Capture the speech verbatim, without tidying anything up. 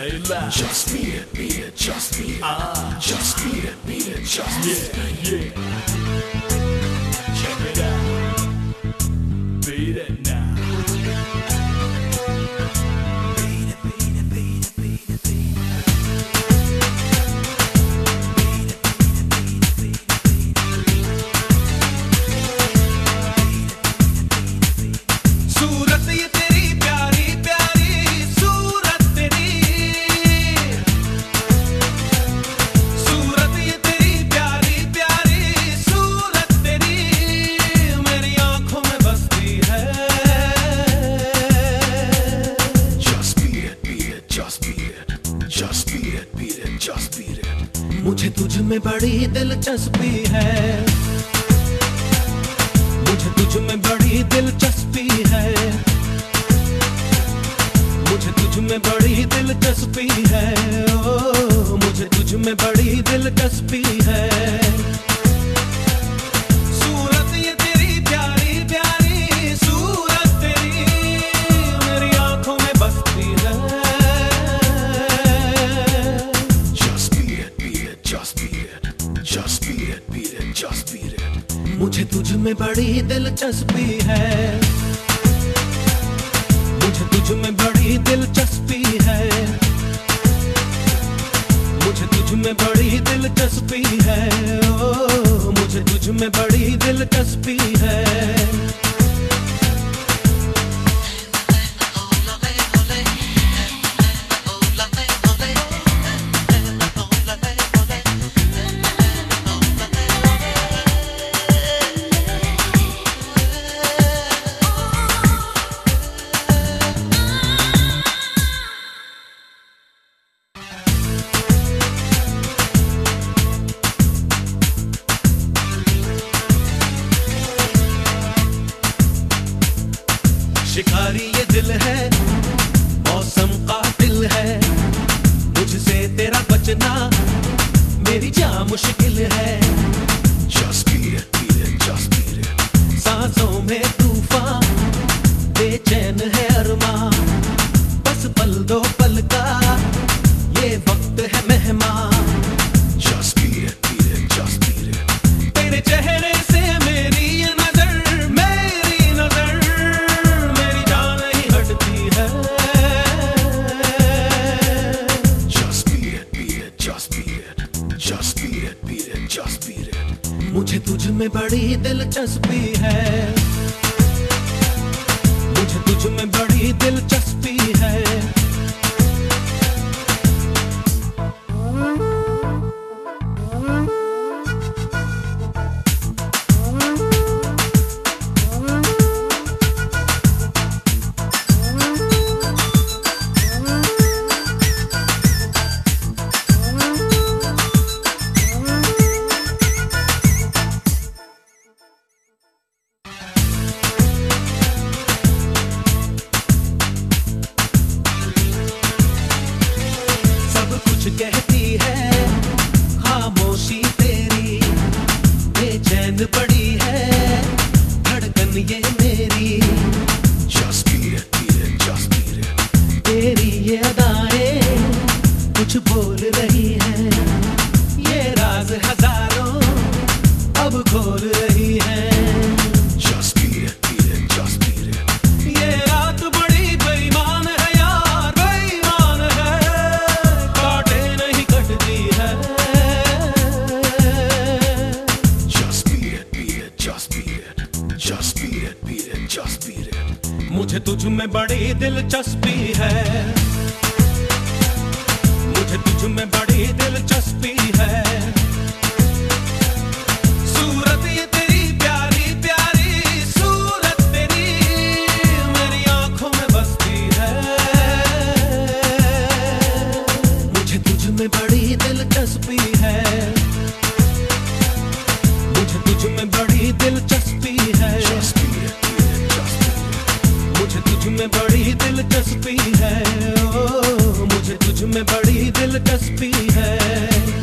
Layla. Just beat it, beat it, just beat it. Ah. Just beat it, beat it, just beat Yeah, yeah. Check it out. Beat it now. Beat it, beat it, beat it, beat it, beat it. सूरत ये तेरी प्यारी प्यारी सूरत तेरी, सूरत ये तेरी प्यारी प्यारी सूरत तेरी मेरी आंखों में बसती है। Just beat it, beat it, just beat it. Just beat it, beat it, just beat it. मुझे तुझ में बड़ी दिलचस्पी है, मुझे तुझ में बड़ी दिलचस्पी है, मुझे तुझ में बड़ी दिलचस्पी है, ओ मुझे तुझ में बड़ी दिलचस्पी है। सूरत ये तेरी प्यारी प्यारी सूरत तेरी मेरी आंखों में बसती है। Just beat it, beat it, just beat it. Just beat it, beat it, just beat it. मुझे तुझ में बड़ी दिलचस्पी है, मुझे तुझ में बड़ी दिलचस्पी है, मुझे तुझ में बड़ी दिलचस्पी है, ओ मुझे तुझ में बड़ी दिलचस्पी है। शिकारी ये दिल है, मौसम कातिल है, मुझसे तेरा बचना मेरी जान मुश्किल है। Just beat it, beat it, just beat it. सांसों में तूफान बेचैन है अरमां, बस पल दो पल का ये वक्त है मेहमान। Just beat it, beat it, just beat it. तेरे चेहरे से मेरी ये नजर मेरी नजर मेरी जान नहीं हटती है। Just beat it, beat it, just beat it. Just beat it, beat it, just beat it. मुझे तुझ में बड़ी दिलचस्पी है, मुझे तुझ में बड़ी दिलचस्पी है। कहती है खामोशी तेरी, बेचैन पड़ी है धड़कन ये मेरी। Just beat it, beat it, just beat it. तेरी ये अदाएं कुछ बोल रही है, ये राज हजारों अब खोल रही है। Just beat it, beat it, just beat it. ये रात बड़ी बेईमान है यार, बेईमान है, काटे नहीं कटती है। Just beat it, beat it, just beat it. Just beat it, beat it, just beat it. मुझे तुझ में बड़ी दिलचस्पी है, मुझे तुझ में बड़ी दिलचस्पी है। सूरत ये तेरी प्यारी प्यारी सूरत तेरी मेरी आंखों में बसती है। मुझे तुझ में बड़ी दिलचस्पी है, मुझे तुझ में बड़ी दिलचस्पी है। Just beat it, beat it, just beat it. मुझे तुझ में बड़ी दिलचस्पी है, ओ मुझे तुझ में बड़ी दिलचस्पी है।